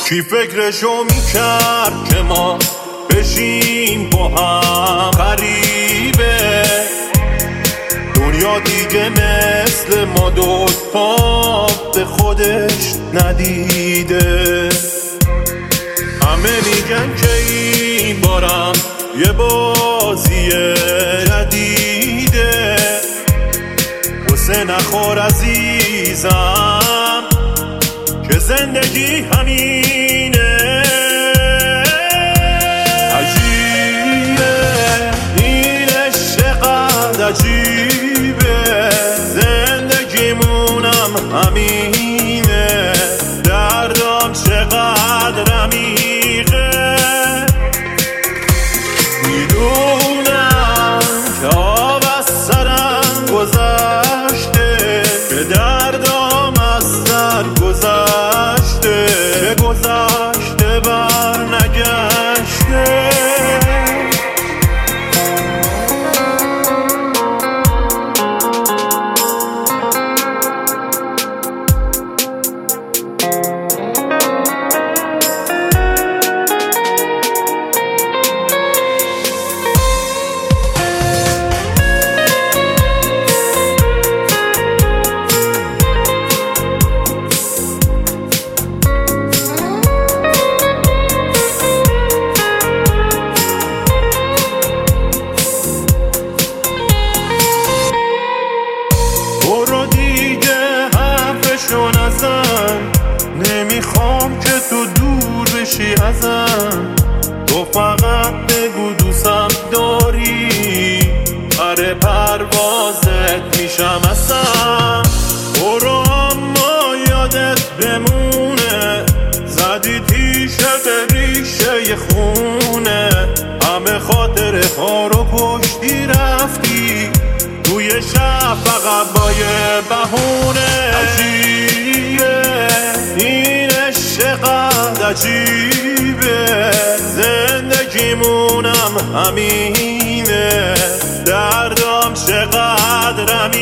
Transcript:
کی فکرشو میکرد که ما بشیم با هم غریبه دنیا دیگه مثل ما دوتا به خودش ندیده همه میگن که این بارم یه بازی جدیده قصه نخور عزیزم که زندگی همینه عجیبه این عشق عجیبه زندگیمونم همینه دردم چقدر عمیقه میدونم که آب از سرم گذشته که دردم از سر گذشته که گذشته بر نگشته برو دیگه حرفشو نزن نمیخوام که تو دور بشی ازم تو فقط بگو دوستم داری آره پروازت میشم اصلا برو اما یادت بمونه زدی تیشرت ریشه خونه همه خاطره ها رو کشتی رفتی توی شب فقط با یه بهونه عجیبه این عشق عجیبه زندگیمونم همینه دردم چقدر